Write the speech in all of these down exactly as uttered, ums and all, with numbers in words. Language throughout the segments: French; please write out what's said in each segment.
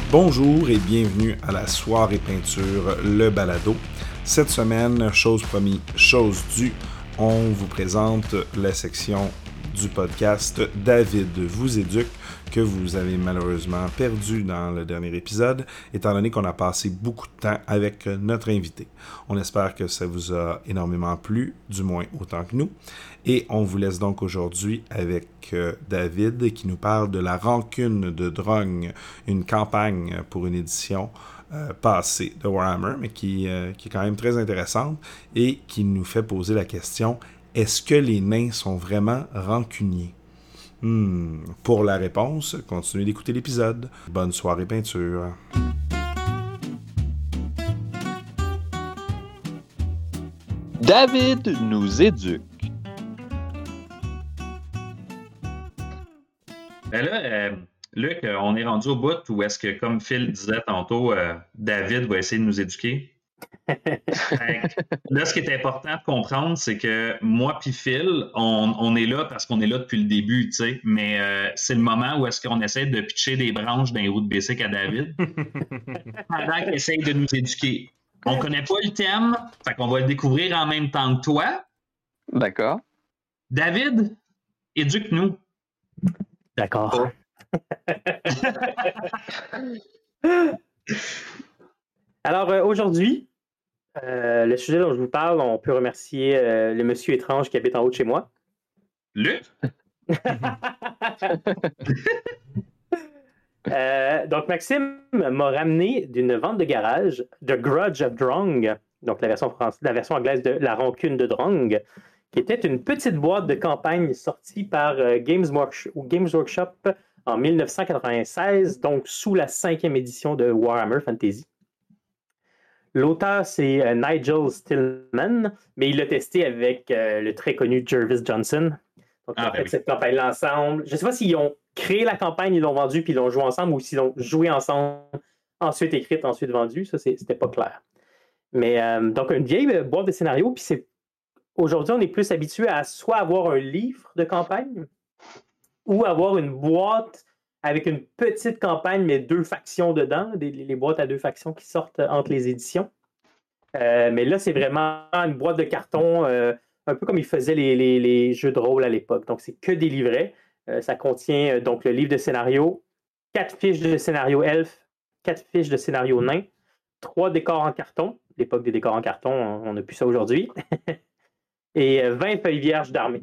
Bonjour et bienvenue à la soirée peinture, le balado. Cette semaine, chose promis, chose due, on vous présente la section du podcast David vous éduque, que vous avez malheureusement perdu dans le dernier épisode, étant donné qu'on a passé beaucoup de temps avec notre invité. On espère que ça vous a énormément plu, du moins autant que nous. Et on vous laisse donc aujourd'hui avec euh, David qui nous parle de La Rancune de Drong, une campagne pour une édition euh, passée de Warhammer, mais qui, euh, qui est quand même très intéressante et qui nous fait poser la question: est-ce que les nains sont vraiment rancuniers? Hmm. Pour la réponse, continuez d'écouter l'épisode. Bonne soirée peinture. David nous éduque. Ben là, euh, Luc, euh, on est rendu au bout où est-ce que, comme Phil disait tantôt, euh, David va essayer de nous éduquer. Là, ce qui est important de comprendre, c'est que moi puis Phil, on, on est là parce qu'on est là depuis le début, tu sais, mais euh, c'est le moment où est-ce qu'on essaie de pitcher des branches d'un route basic à David pendant qu'il essaye de nous éduquer. On connaît pas le thème, fait qu'on va le découvrir en même temps que toi. D'accord. David, éduque-nous. D'accord. Alors, euh, aujourd'hui, euh, le sujet dont je vous parle, on peut remercier euh, le monsieur étrange qui habite en haut de chez moi. Luc? euh, donc, Maxime m'a ramené d'une vente de garage, The Grudge of Drong, donc la version, française, la version anglaise de La Rancune de Drong, qui était une petite boîte de campagne sortie par euh, Games, Workshop, Games Workshop en dix-neuf cent quatre-vingt-seize, donc sous la cinquième édition de Warhammer Fantasy. L'auteur, c'est euh, Nigel Stillman, mais il l'a testé avec euh, le très connu Jervis Johnson. Donc, ah, ils ont ben fait oui. cette campagne-là ensemble. Je ne sais pas s'ils ont créé la campagne, ils l'ont vendue, puis ils l'ont joué ensemble, ou s'ils l'ont joué ensemble, ensuite écrite, ensuite vendue. Ça, c'est, c'était pas clair. Mais euh, donc, une vieille euh, boîte de scénario, puis c'est... aujourd'hui, on est plus habitué à soit avoir un livre de campagne, ou avoir une boîte avec une petite campagne, mais deux factions dedans, des, les boîtes à deux factions qui sortent entre les éditions. Euh, mais là, c'est vraiment une boîte de carton, euh, un peu comme ils faisaient les, les, les jeux de rôle à l'époque. Donc, c'est que des livrets. Euh, ça contient euh, donc le livre de scénario, quatre fiches de scénario elfe, quatre fiches de scénario nain, trois décors en carton. L'époque des décors en carton, on n'a plus ça aujourd'hui. Et euh, vingt feuilles vierges d'armée.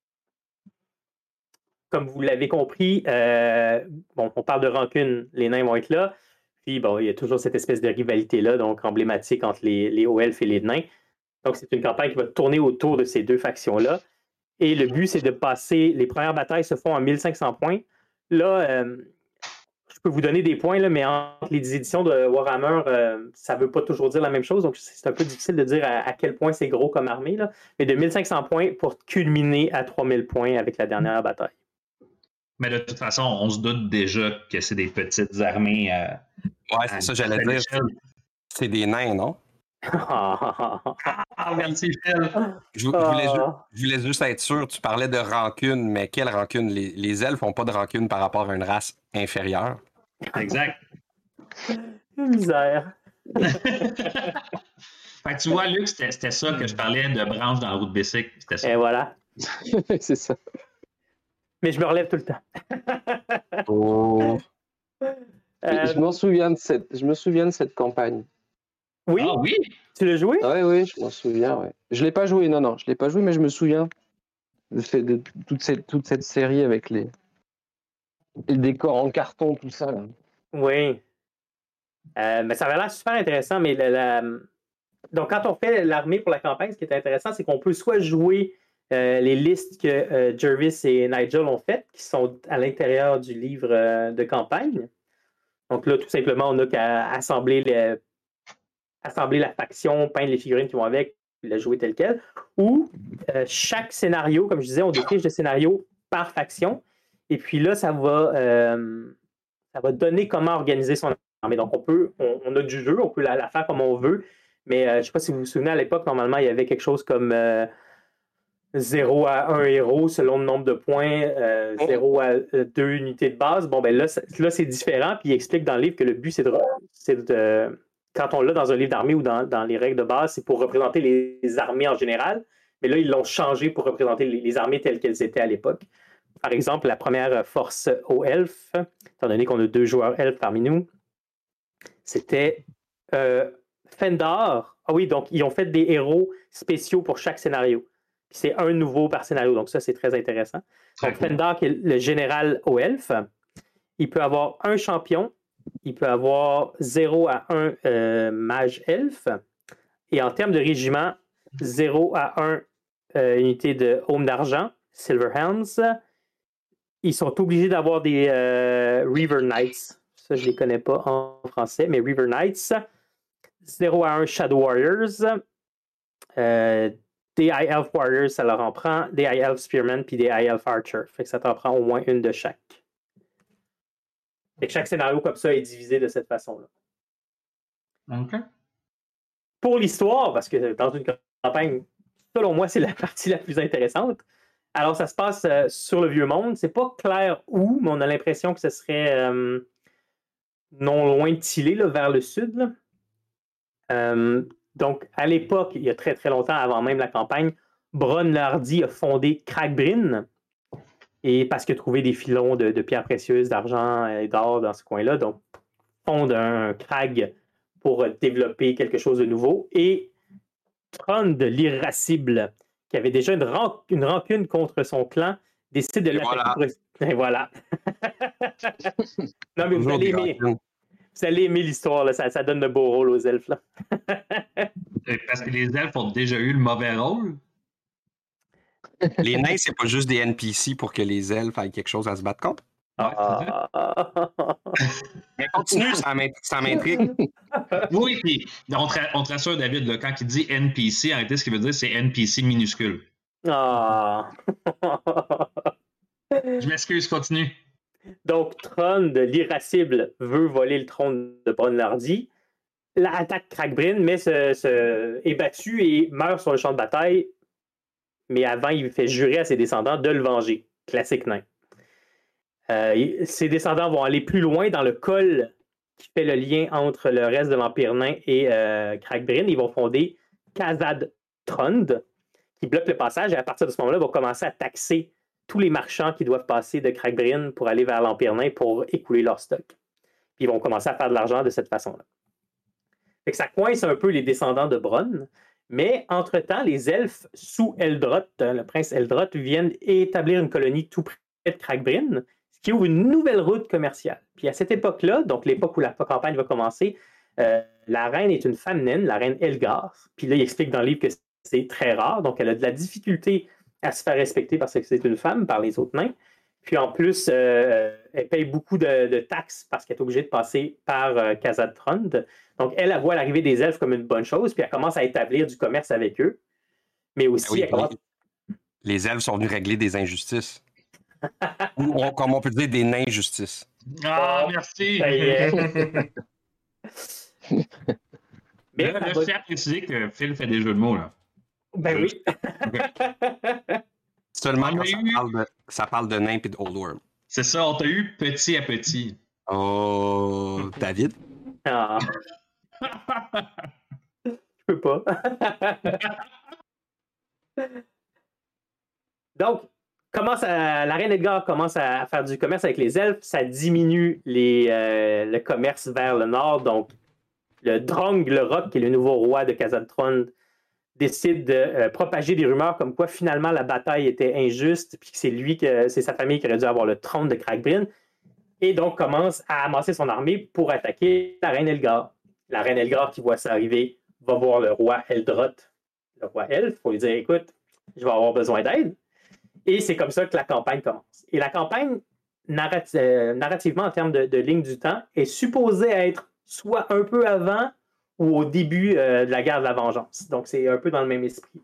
Comme vous l'avez compris, euh, bon, on parle de rancune, les nains vont être là. Puis, bon, il y a toujours cette espèce de rivalité-là, donc emblématique entre les, les hauts elfes et les nains. Donc, c'est une campagne qui va tourner autour de ces deux factions-là. Et le but, c'est de passer... Les premières batailles se font en mille cinq cents points. Là, euh, je peux vous donner des points, là, mais entre les éditions de Warhammer, euh, ça ne veut pas toujours dire la même chose. Donc, c'est un peu difficile de dire à, à quel point c'est gros comme armée. Là. Mais de mille cinq cents points pour culminer à trois mille points avec la dernière bataille. Mais de toute façon, on se doute déjà que c'est des petites armées. Euh, ouais, c'est ça, j'allais dire. C'est, c'est des nains, non? Ah, merci, Phil. Je, je, voulais ju- je voulais juste être sûr, tu parlais de rancune, mais quelle rancune? Les, les elfes n'ont pas de rancune par rapport à une race inférieure. Exact. Misère. Fait que tu vois, Luc, c'était, c'était ça que je parlais de branche dans la route basic. C'était ça. Et voilà. C'est ça. Mais je me relève tout le temps. Oh. Euh, je, m'en souviens de cette, je me souviens de cette campagne. Oui? Ah oui? Tu l'as joué? Ah, oui, oui, je m'en souviens. Ouais. Je ne l'ai pas joué, non, non, je ne l'ai pas joué, mais je me souviens de, fait, de toute, cette, toute cette série avec les, les décors en carton, tout ça. Là. Oui. Euh, mais ça avait l'air super intéressant, mais la, la... donc quand on fait l'armée pour la campagne, ce qui est intéressant, c'est qu'on peut soit jouer euh, les listes que euh, Jervis et Nigel ont faites, qui sont à l'intérieur du livre euh, de campagne. Donc là, tout simplement, on n'a qu'à assembler, les... assembler la faction, peindre les figurines qui vont avec, puis la jouer telle quelle. Ou euh, chaque scénario, comme je disais, on défiche de scénario par faction. Et puis là, ça va, euh, ça va donner comment organiser son armée. Donc, on peut, on, on a du jeu, on peut la, la faire comme on veut. Mais euh, je ne sais pas si vous vous souvenez, à l'époque, normalement, il y avait quelque chose comme euh, zéro à un héros selon le nombre de points, euh, zéro à deux unités de base. Bon, ben là, là c'est différent. Puis il explique dans le livre que le but, c'est de, c'est de quand on l'a dans un livre d'armée ou dans, dans les règles de base, c'est pour représenter les armées en général. Mais là, ils l'ont changé pour représenter les, les armées telles qu'elles étaient à l'époque. Par exemple, la première force aux elfes, étant donné qu'on a deux joueurs elfes parmi nous, c'était euh, Fendar. Ah oui, donc ils ont fait des héros spéciaux pour chaque scénario. Puis c'est un nouveau par scénario, donc ça, c'est très intéressant. Donc Fendar, qui est le général aux elfes, il peut avoir un champion, il peut avoir zéro à un euh, mage elfe, et en termes de régiment, zéro à un euh, unité de Home d'argent, Silver Helms. Ils sont obligés d'avoir des euh, River Knights. Ça, je ne les connais pas en français, mais River Knights. zéro à un Shadow Warriors. Euh, des High Elf Warriors, ça leur en prend. Des High Elf Spearmen puis des High Elf Archer. Fait que ça t'en prend au moins une de chaque. Fait que chaque scénario comme ça est divisé de cette façon-là. OK. Pour l'histoire, parce que dans une campagne, selon moi, c'est la partie la plus intéressante. Alors, ça se passe euh, sur le Vieux Monde. C'est pas clair où, mais on a l'impression que ce serait euh, non loin de Tillé, là, vers le sud. Là. Euh, donc, à l'époque, il y a très très longtemps, avant même la campagne, Bronn le Hardy a fondé Cragbrin, et parce qu'il a trouvé des filons de, de pierres précieuses, d'argent et d'or dans ce coin-là. Donc, fonde un crag pour développer quelque chose de nouveau. Et Trond l'Irascible, qui avait déjà une, ran- une rancune contre son clan, décide de l'attaquer. Et voilà. Non, mais vous allez aimer, vous allez aimer l'histoire, là. Ça, ça donne de beaux rôles aux elfes. Là. Parce que les elfes ont déjà eu le mauvais rôle. Les nains, c'est pas juste des N P C pour que les elfes aient quelque chose à se battre contre. Ah. Mais continue, ça m'intrigue. Oui, puis on te, on te rassure, David, là, quand il dit N P C, en réalité, ce qu'il veut dire, c'est N P C minuscule. Ah. Je m'excuse, continue. Donc, Trond l'Irascible veut voler le trône de Bronn le Hardy. La attaque Cragbrin, mais se, se, est battu et meurt sur le champ de bataille. Mais avant, il fait jurer à ses descendants de le venger. Classique nain. Euh, ses descendants vont aller plus loin dans le col qui fait le lien entre le reste de l'Empire nain et euh, Cragbrin. Ils vont fonder Khazad Trond, qui bloque le passage, et à partir de ce moment-là, ils vont commencer à taxer tous les marchands qui doivent passer de Cragbrin pour aller vers l'Empire nain pour écouler leur stock. Puis ils vont commencer à faire de l'argent de cette façon-là. Fait que ça coince un peu les descendants de Bronn, mais entre-temps, les elfes sous Eldroth, le prince Eldroth, viennent établir une colonie tout près de Cragbrin, ce qui ouvre une nouvelle route commerciale. Puis à cette époque-là, donc l'époque où la campagne va commencer, euh, la reine est une femme naine, la reine Elgar. Puis là, il explique dans le livre que c'est très rare, donc elle a de la difficulté à se faire respecter parce que c'est une femme par les autres nains. Puis en plus, euh, elle paye beaucoup de, de taxes parce qu'elle est obligée de passer par euh, Khazad Trond. Donc elle, elle voit l'arrivée des elfes comme une bonne chose, puis elle commence à établir du commerce avec eux. Mais aussi, oui, elle commence... Les elfes sont venus régler des injustices. Ou comme on peut dire, des nains-justices. Ah, oh, merci! Mais là, là je tiens à préciser que Phil fait des jeux de mots, là. Ben oui. Okay. Seulement quand ça, eu... parle de, ça parle de nains et de Old World. C'est ça, on t'a eu petit à petit. Oh, David? Ah. Je peux pas. Donc, commence à, la reine Edgar commence à faire du commerce avec les elfes. Ça diminue les, euh, le commerce vers le nord. Donc, le Drong le Rock, qui est le nouveau roi de Khazad Trond, décide de euh, propager des rumeurs comme quoi finalement la bataille était injuste, puis que c'est lui, que c'est sa famille qui aurait dû avoir le trône de Cragbrin, et donc commence à amasser son armée pour attaquer la reine Elgar. La reine Elgar, qui voit ça arriver, va voir le roi Eldroth, le roi elfe, pour lui dire, écoute, je vais avoir besoin d'aide. Et c'est comme ça que la campagne commence. Et la campagne, narrat- euh, narrativement, en termes de, de ligne du temps, est supposée être soit un peu avant ou au début euh, de la guerre de la vengeance. Donc, c'est un peu dans le même esprit.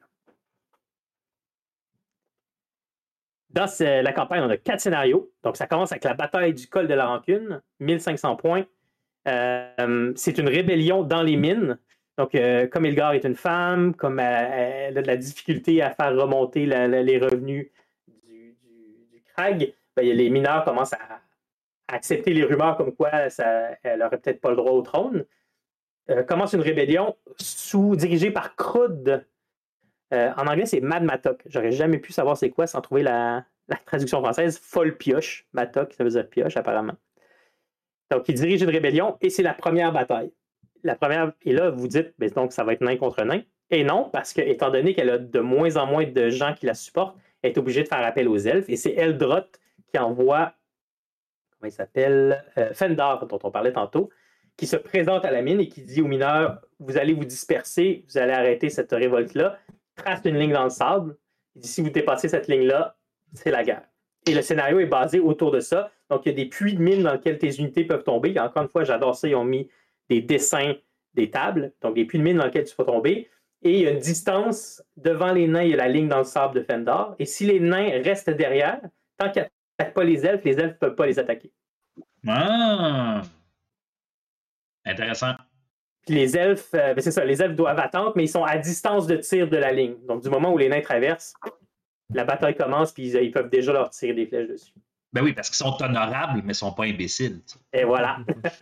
Dans ce, la campagne, on a quatre scénarios. Donc, ça commence avec la bataille du col de la rancune, mille cinq cents points. Euh, c'est une rébellion dans les mines. Donc, euh, comme Elgar est une femme, comme elle, elle a de la difficulté à faire remonter la, la, les revenus du, du, du Crag, ben, les mineurs commencent à, à accepter les rumeurs comme quoi ça, elle n'aurait peut-être pas le droit au trône. Euh, commence une rébellion sous, dirigée par Crud. Euh, en anglais, c'est Mad Matok. J'aurais jamais pu savoir c'est quoi sans trouver la, la traduction française. Folle pioche. Matok, ça veut dire pioche, apparemment. Donc, il dirige une rébellion et c'est la première bataille. La première, et là, vous dites, ben, donc ça va être nain contre nain. Et non, parce que, étant donné qu'elle a de moins en moins de gens qui la supportent, elle est obligée de faire appel aux elfes. Et c'est Eldroth qui envoie, comment il s'appelle, euh, Fendar, dont on parlait tantôt, qui se présente à la mine et qui dit aux mineurs, vous allez vous disperser, vous allez arrêter cette révolte-là, trace une ligne dans le sable. Il dit, si vous dépassez cette ligne-là, c'est la guerre. Et le scénario est basé autour de ça. Donc, il y a des puits de mine dans lesquels tes unités peuvent tomber. Et encore une fois, j'adore ça, ils ont mis des dessins des tables, donc des puits de mine dans lesquels tu peux tomber. Et il y a une distance devant les nains, il y a la ligne dans le sable de Fendar. Et si les nains restent derrière, tant qu'ils n'attaquent pas les elfes, les elfes ne peuvent pas les attaquer. Ah! Intéressant. Puis les elfes, euh, ben c'est ça, les elfes doivent attendre, mais ils sont à distance de tir de la ligne. Donc, du moment où les nains traversent, la bataille commence, puis ils, ils peuvent déjà leur tirer des flèches dessus. Ben oui, parce qu'ils sont honorables, mais ils ne sont pas imbéciles. T'sais. Et voilà.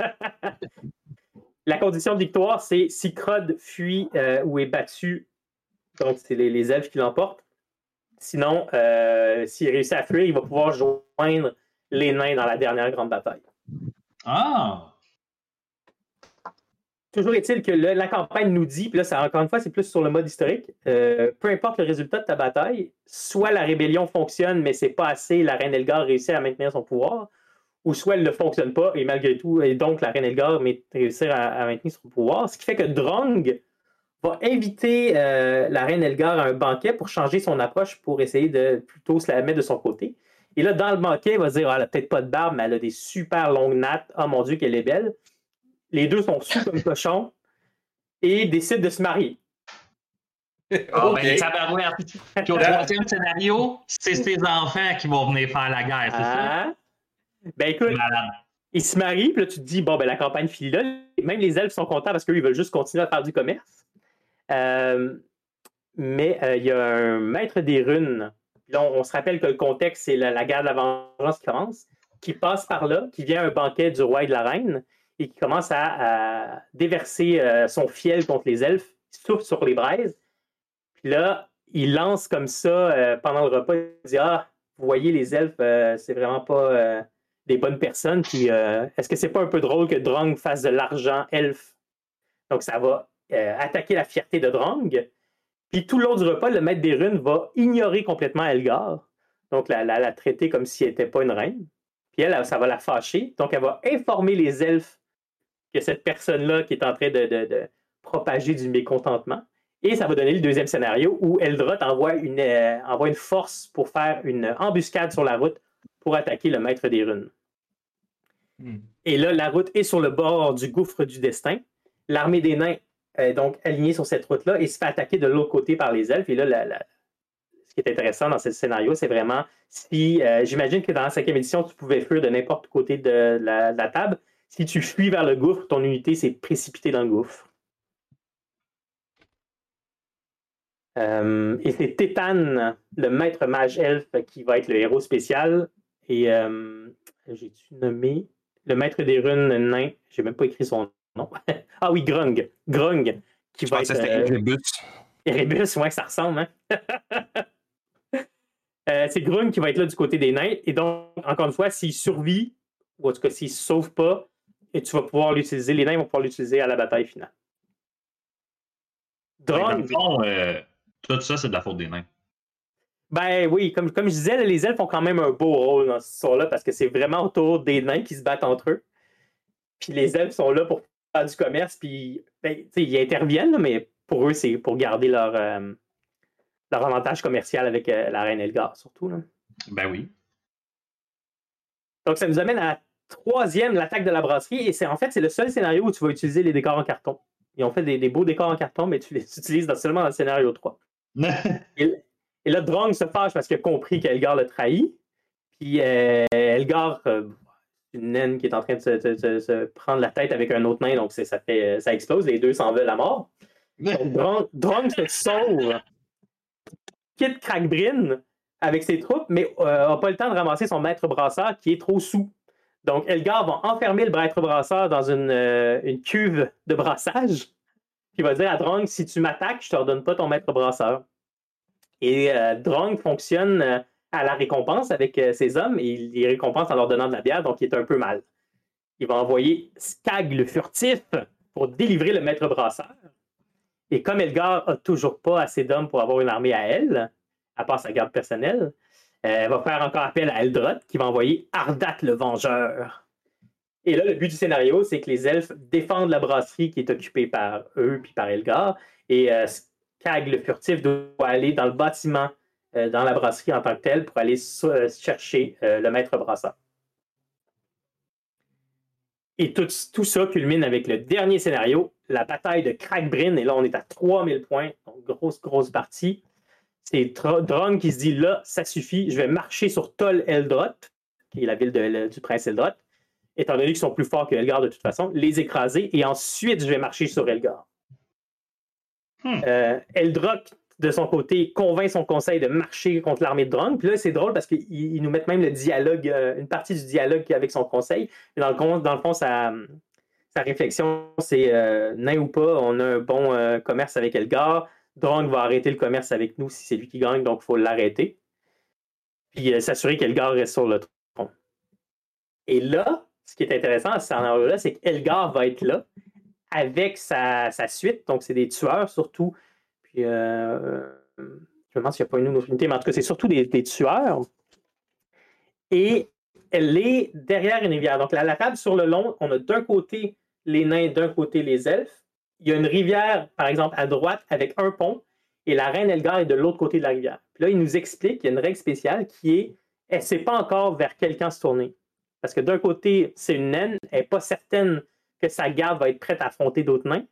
La condition de victoire, c'est si Crud fuit euh, ou est battu, donc c'est les, les elfes qui l'emportent. Sinon, euh, s'il réussit à fuir, il va pouvoir joindre les nains dans la dernière grande bataille. Ah! Toujours est-il que le, la campagne nous dit, puis là, ça, encore une fois, c'est plus sur le mode historique, euh, peu importe le résultat de ta bataille, soit la rébellion fonctionne, mais c'est pas assez, la reine Elgar réussit à maintenir son pouvoir, ou soit elle ne fonctionne pas, et malgré tout, et donc la reine Elgar réussit à, à maintenir son pouvoir. Ce qui fait que Drang va inviter euh, la reine Elgar à un banquet pour changer son approche, pour essayer de plutôt se la mettre de son côté. Et là, dans le banquet, il va dire, ah, elle n'a peut-être pas de barbe, mais elle a des super longues nattes, oh mon Dieu, qu'elle est belle. Les deux sont sous comme cochons et décident de se marier. Ah, Ok. ben, tabarouette. Puis au troisième scénario, c'est ses enfants qui vont venir faire la guerre, c'est ça? Ah. Ben écoute, Malade. ils se marient, puis là, tu te dis, bon, ben la campagne finit là. Même les elfes sont contents parce qu'eux, ils veulent juste continuer à faire du commerce. Euh, mais euh, il y a un maître des runes. Là, on, on se rappelle que le contexte, c'est la, la guerre de la vengeance qui commence, qui passe par là, qui vient à un banquet du roi et de la reine, et qui commence à, à déverser euh, son fiel contre les elfes, il souffle sur les braises. Puis là, il lance comme ça euh, pendant le repas, il dit, ah, vous voyez, les elfes, euh, c'est vraiment pas euh, des bonnes personnes. Puis, euh, est-ce que c'est pas un peu drôle que Drang fasse de l'argent elfe? Donc, ça va euh, attaquer la fierté de Drang. Puis, tout le long du repas, le maître des runes va ignorer complètement Elgar. Donc, la, la, la traiter comme si elle n'était pas une reine. Puis, elle, ça va la fâcher. Donc, elle va informer les elfes que cette personne-là qui est en train de, de, de propager du mécontentement. Et ça va donner le deuxième scénario où Eldroth envoie une, euh, envoie une force pour faire une embuscade sur la route pour attaquer le maître des runes. Mm. Et là, la route est sur le bord du gouffre du destin. L'armée des nains est donc alignée sur cette route-là et se fait attaquer de l'autre côté par les elfes. Et là, la, la... ce qui est intéressant dans ce scénario, c'est vraiment si, euh, j'imagine que dans la cinquième édition, tu pouvais fuir de n'importe côté de la, de la table. Si tu fuis vers le gouffre, ton unité s'est précipitée dans le gouffre. Euh, et c'est Tétan, le maître mage elfe, qui va être le héros spécial. Et euh, j'ai-tu nommé le maître des runes nain? J'ai même pas écrit son nom. Ah oui, Grung. Grung, qui Je va pensais être. que c'était Euh, Erebus. Erebus, ouais, ça ressemble, hein? euh, c'est Grung qui va être là du côté des nains. Et donc, encore une fois, s'il survit, ou en tout cas s'il ne se sauve pas, et tu vas pouvoir l'utiliser, les nains vont pouvoir l'utiliser à la bataille finale. Dans Drang. le fond, euh, tout ça, c'est de la faute des nains. Ben oui, comme, comme je disais, les elfes ont quand même un beau rôle dans cette histoire-là parce que c'est vraiment autour des nains qui se battent entre eux. Puis les elfes sont là pour faire du commerce, puis ben, ils interviennent, là, mais pour eux, c'est pour garder leur, euh, leur avantage commercial avec euh, la reine Elgar, surtout. Là. Ben oui. Donc ça nous amène à la troisième, l'attaque de la brasserie, et c'est en fait, c'est le seul scénario où tu vas utiliser les décors en carton. Ils ont fait des, des beaux décors en carton, mais tu les utilises dans, seulement dans le scénario trois. et, et là, Drang se fâche parce qu'il a compris qu'Elgar l'a trahi. Puis euh, Elgar, euh, une naine qui est en train de se, se- se- se prendre la tête avec un autre nain, donc c'est- ça, fait, ça explose, les deux s'en veulent à mort. Donc, Drong, Drong se sauve, quitte Crackbrin avec ses troupes, mais n'a pas le temps de ramasser son maître brasseur qui est trop sous. Donc, Elgar va enfermer le maître brasseur dans une, euh, une cuve de brassage. Puis il va dire à Drong, si tu m'attaques, je ne te redonne pas ton maître brasseur. Et euh, Drong fonctionne euh, à la récompense avec euh, ses hommes et il les récompense en leur donnant de la bière, donc il est un peu mal. Il va envoyer Skag le furtif pour délivrer le maître brasseur. Et comme Elgar n'a toujours pas assez d'hommes pour avoir une armée à elle, à part sa garde personnelle, euh, elle va faire encore appel à Eldroth qui va envoyer Ardat le Vengeur. Et là, le but du scénario, c'est que les elfes défendent la brasserie qui est occupée par eux puis par Elgar. Et euh, Skag le furtif doit aller dans le bâtiment, euh, dans la brasserie en tant que tel, pour aller so- chercher euh, le maître brasseur. Et tout, tout ça culmine avec le dernier scénario, la bataille de Crackbrin. Et là, on est à trois mille points. Donc, grosse, grosse partie. C'est Drong qui se dit, là, ça suffit, je vais marcher sur Tol Eldroth, qui est la ville de, le, du prince Eldroth, étant donné qu'ils sont plus forts que Elgar de toute façon, les écraser, et ensuite, je vais marcher sur Elgar. Hmm. Euh, Eldroth, de son côté, convainc son conseil de marcher contre l'armée de Drong. Puis là, c'est drôle parce qu'ils nous mettent même le dialogue, euh, une partie du dialogue avec son conseil. Mais dans le, dans le fond, sa, sa réflexion, c'est euh, nain ou pas, on a un bon euh, commerce avec Elgar. Drong va arrêter le commerce avec nous si c'est lui qui gagne, donc il faut l'arrêter. Puis euh, s'assurer qu'Elgar reste sur le tronc. Et là, ce qui est intéressant à ce scénario-là, c'est qu'Elgar va être là avec sa, sa suite. Donc, c'est des tueurs surtout. Puis, euh, je me demande s'il n'y a pas une autre unité, mais en tout cas, c'est surtout des, des tueurs. Et elle est derrière une rivière. Donc, la, la table sur le long, on a d'un côté les nains, d'un côté les elfes. Il y a une rivière, par exemple, à droite avec un pont, et la reine Elgar est de l'autre côté de la rivière. Puis là, il nous explique qu'il y a une règle spéciale qui est, elle ne sait pas encore vers quel camp se tourner. Parce que d'un côté, c'est une naine, elle n'est pas certaine que sa garde va être prête à affronter d'autres nains.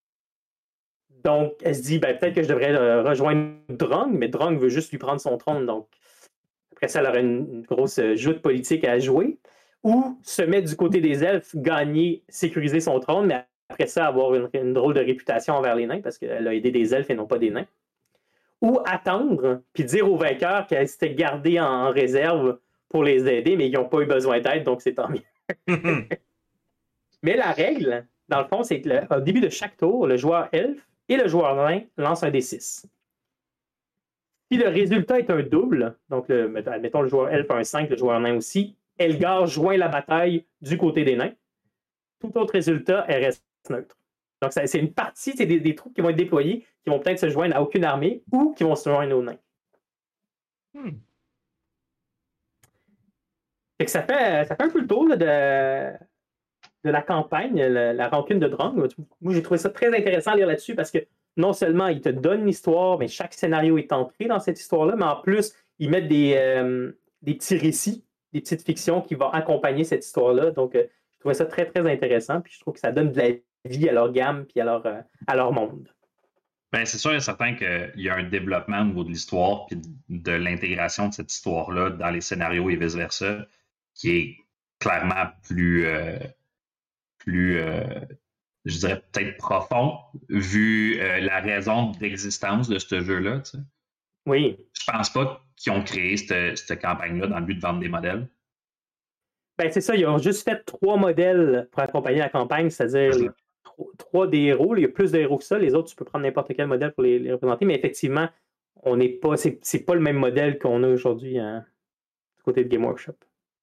Donc, elle se dit, ben, peut-être que je devrais euh, rejoindre Drong, mais Drong veut juste lui prendre son trône. Donc, après ça, elle aurait une, une grosse joute politique à jouer. Ou se mettre du côté des elfes, gagner, sécuriser son trône, mais après ça, avoir une, une drôle de réputation envers les nains, parce qu'elle a aidé des elfes et non pas des nains. Ou attendre, puis dire aux vainqueurs qu'elle s'était gardée en, en réserve pour les aider, mais ils n'ont pas eu besoin d'aide, donc c'est tant mieux. Mais la règle, dans le fond, c'est qu'au début de chaque tour, le joueur elfe et le joueur nain lancent un D six. Si le résultat est un double, donc le, admettons le joueur elfe a un cinq, le joueur nain aussi, Elgar joint la bataille du côté des nains. Tout autre résultat, elle reste neutre. Donc, ça, c'est une partie, c'est des, des troupes qui vont être déployées, qui vont peut-être se joindre à aucune armée ou qui vont se joindre aux nains. Hmm. Fait que ça, fait, ça fait un peu le tour là, de, de la campagne, la, la rancune de Drong. Moi, j'ai trouvé ça très intéressant à lire là-dessus parce que non seulement il te donne l'histoire, mais chaque scénario est entré dans cette histoire-là, mais en plus, ils mettent des, euh, des petits récits, des petites fictions qui vont accompagner cette histoire-là. Donc, euh, je trouvais ça très, très intéressant. Puis je trouve que ça donne de la vie à leur gamme puis à leur, euh, à leur monde. Ben, c'est sûr et certain qu'il y a un développement au niveau de l'histoire puis de l'intégration de cette histoire-là dans les scénarios et vice-versa qui est clairement plus, euh, plus euh, je dirais peut-être profond vu euh, la raison d'existence de ce jeu-là. Tu sais. Oui. Je pense pas qu'ils ont créé cette, cette campagne-là dans le but de vendre des modèles. Ben, c'est ça, ils ont juste fait trois modèles pour accompagner la campagne, c'est-à-dire les trois, trois des héros. Il y a plus de héros que ça. Les autres, tu peux prendre n'importe quel modèle pour les, les représenter, mais effectivement, on n'est pas, c'est, c'est pas le même modèle qu'on a aujourd'hui hein, du côté de Game Workshop.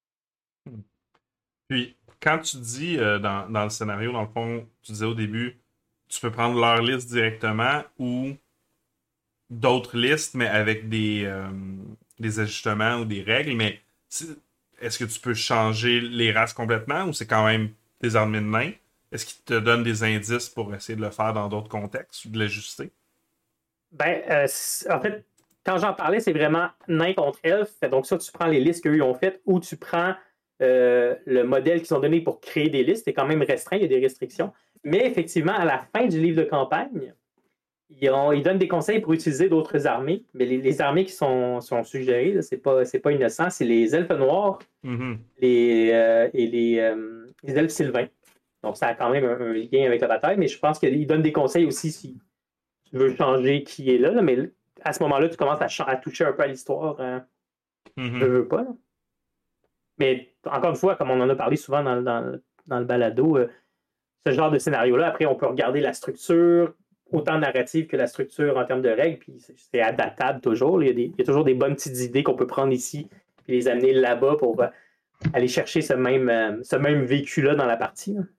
Puis, quand tu dis euh, dans, dans le scénario, dans le fond, tu disais au début, tu peux prendre leur liste directement ou d'autres listes, mais avec des, euh, des ajustements ou des règles, mais est-ce que tu peux changer les races complètement ou c'est quand même des armées de nains? Est-ce qu'ils te donnent des indices pour essayer de le faire dans d'autres contextes ou de l'ajuster? Ben, euh, en fait, quand j'en parlais, c'est vraiment nains contre elfes. Donc ça, tu prends les listes qu'eux ont faites ou tu prends euh, le modèle qu'ils ont donné pour créer des listes. C'est quand même restreint, il y a des restrictions. Mais effectivement, à la fin du livre de campagne, Ils, ont, ils donnent des conseils pour utiliser d'autres armées, mais les, les armées qui sont, sont suggérées, là, c'est pas, c'est pas innocent, c'est les elfes noirs Mm-hmm. les, euh, et les, euh, les elfes sylvains. Donc, ça a quand même un, un lien avec la bataille, mais je pense qu'ils donnent des conseils aussi si tu veux changer qui est là, là mais à ce moment-là, tu commences à, ch- à toucher un peu à l'histoire. Hein. Mm-hmm. Je veux pas. Là. Mais encore une fois, comme on en a parlé souvent dans, dans, dans le balado, euh, ce genre de scénario-là, après, on peut regarder la structure, autant narrative que la structure en termes de règles, puis c'est, c'est adaptable toujours. Il y, a des, il y a toujours des bonnes petites idées qu'on peut prendre ici et les amener là-bas pour euh, aller chercher ce même, euh, ce même vécu-là dans la partie. Là.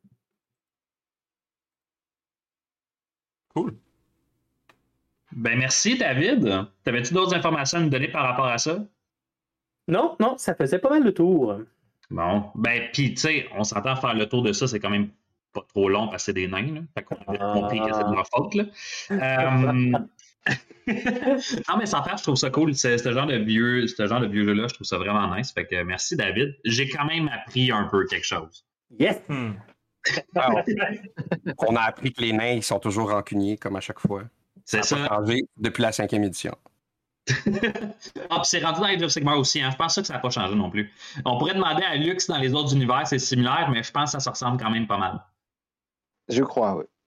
Cool. Ben merci, David. T'avais-tu d'autres informations à nous donner par rapport à ça? Non, non, ça faisait pas mal le tour. Bon, ben, puis tu sais, on s'entend faire le tour de ça, c'est quand même pas trop long parce que c'est des nains, là. Fait qu'on avait compris que c'est de leur faute, là. Euh... non, mais sans faire, je trouve ça cool. C'est ce genre de vieux, ce genre de vieux jeu-là, je trouve ça vraiment nice. Fait que merci, David. J'ai quand même appris un peu quelque chose. Yes! Hmm. Ah, on... on a appris que les nains, ils sont toujours rancuniers, comme à chaque fois. C'est ça. ça. A pas changé depuis la cinquième édition. Ah, puis c'est rendu dans les deux segments aussi. Hein. Je pense que ça n'a pas changé non plus. On pourrait demander à Lux dans les autres univers, c'est similaire, mais je pense que ça se ressemble quand même pas mal. Je crois, oui.